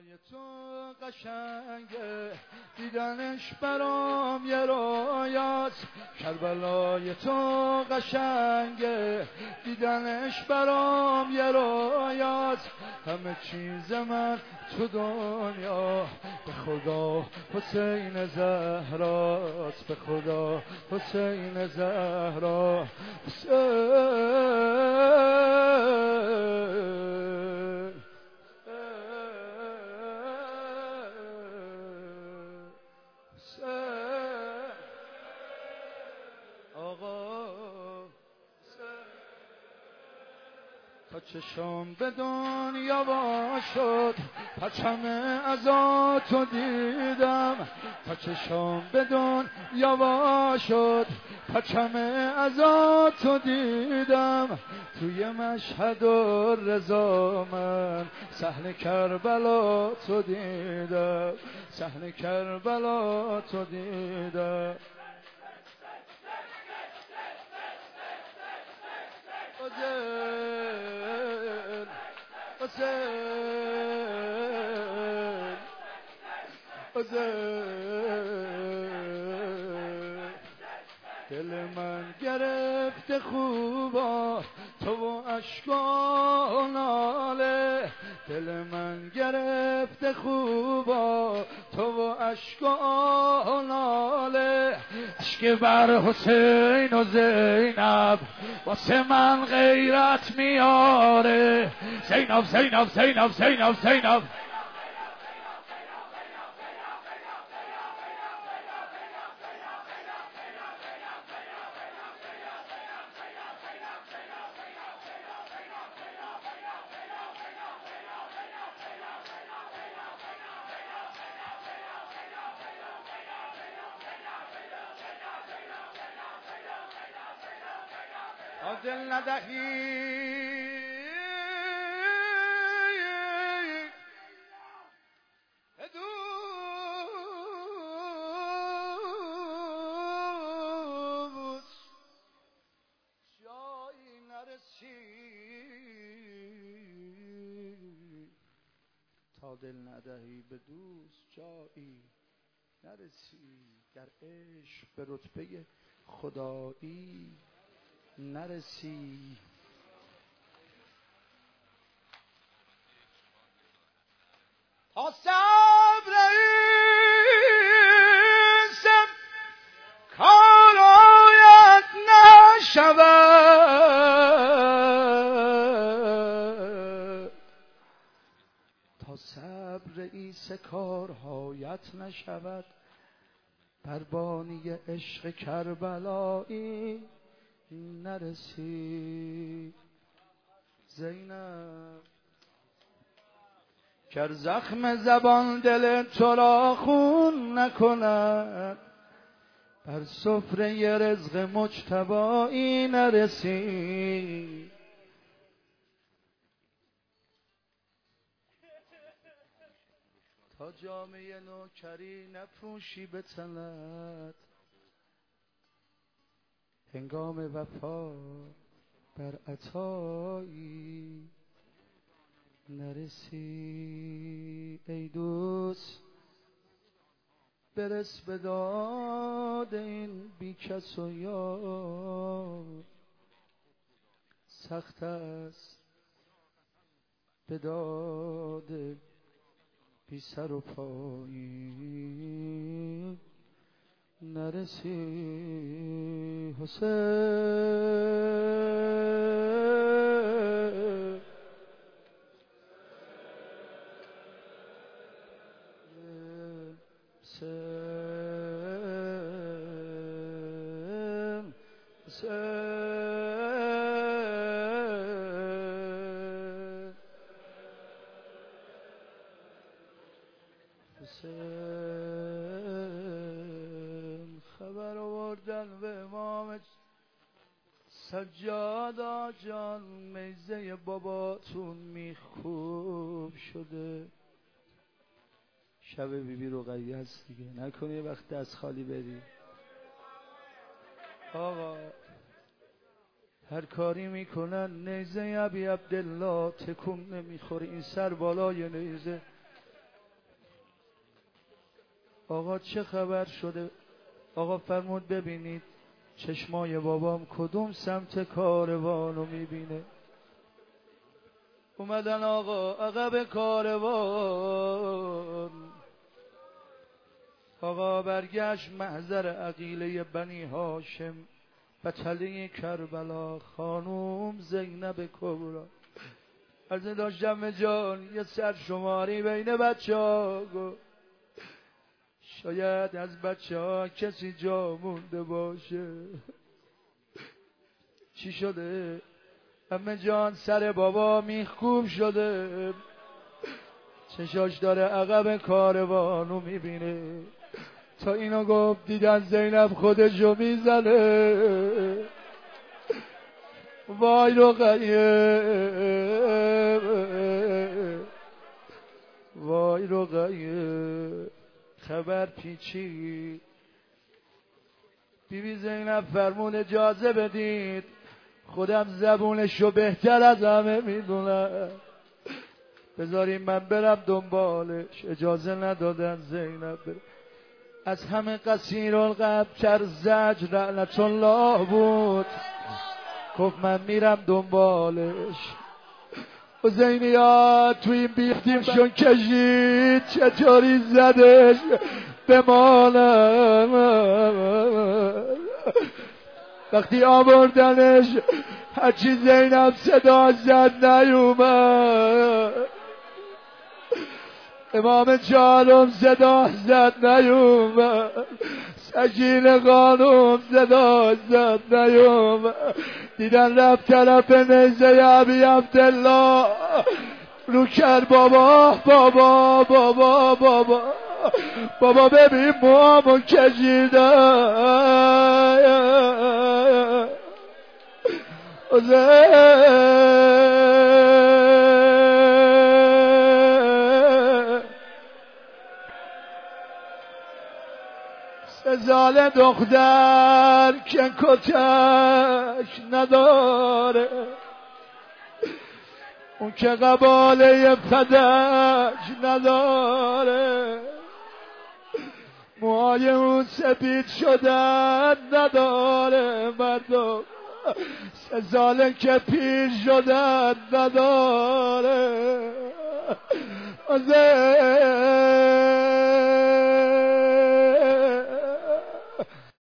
کربلای تو قشنگه دیدنش برام یه رویاست. کربلای تو قشنگه دیدنش برام یه رویاست. همه چیز من تو دنیا به خدا حسین زهراست. به خدا حسین زهرا تا چشم به دنیا وا شد پرچم عزا دیدم. تا چشم به دنیا وا شد پرچم عزا دیدم. توی مشهد و رضا من صحنه کربلا تو دیدم. صحنه کربلا تو دیدم. دل من گرفته خوبا تو و اشک و ناله. دل من گرفته خوبا تو و اشک و ناله. اشک بر حسین و زینب واسه من غیرت میاره. زینب زینب زینب زینب زینب دل ندهی به دوست جایی نرسی. تا دل ندهی به دوست جایی نرسی. در عشق به رتبه خدایی نرسی. تا صبر ایسم کار آید نشود. تا صبر ایس کارهایت نشود. پروانی عشق کربلایی نرسی. زینب گر زخم زبان دل تو را خون نکند. بر سفره رزق مجتبایی نرسی. تا جامه نوکری نپوشی به تنت. هنگام وفا بر عطایی نرسی. ای دوست برس به داد این بی کس و یار. سخت است به داد بی سر و پایی نرسی. حسین خبر آوردن به امام سجادا جان میزه باباتون میخوب شده. شب بیبی رقیه هست دیگه، نکنی وقت دست خالی بری. آقا هر کاری میکنن نیزه ابی عبدالله تکون نمیخوره. این سر بالای نیزه آقا چه خبر شده؟ آقا فرمود ببینید چشمای بابام کدوم سمت کاروانو میبینه. اومدن آقا عقب کاروان. آقا برگشت محضر عقیله بنی هاشم بطله کربلا خانوم زینب کبرا. از داشتم جان یه سر شماری بین بچه ها گفت شاید از بچه ها کسی جا مونده باشه. چی شده؟ همه جان سر بابا میخکوب شده، چشاش داره عقب کاروانو میبینه. تا اینو گفت دیدن زینب خودشو میزنه. وای رقیه، وای رقیه، خبر پیچی. بیبی زینب فرمون اجازه بدید خودم زبونشو بهتر از همه میدونم، بذاریم من برم دنبالش. اجازه ندادن زینب بره. از همه قصیر القلب کر زجر لعنت الله بود، گفت من میرم دنبالش. و زینیات توی این بیفتیمشون کشید چطوری زدش بمانم. وقتی آوردنش هرچی زینب صدا زد نیومد. امام چهارم صدا زد نیومد. سکینه خانوم صدا زد نیومد. دیدن رفت طرف نیزه ابی عبدالله رو کرد بابا بابا بابا بابا بابا ببین موامو کشیدن. سزال دختر که کتک نداره، اون که قباله فدک نداره، موهای اون سپید شدن نداره، مردم سزاله که پیر شدن نداره.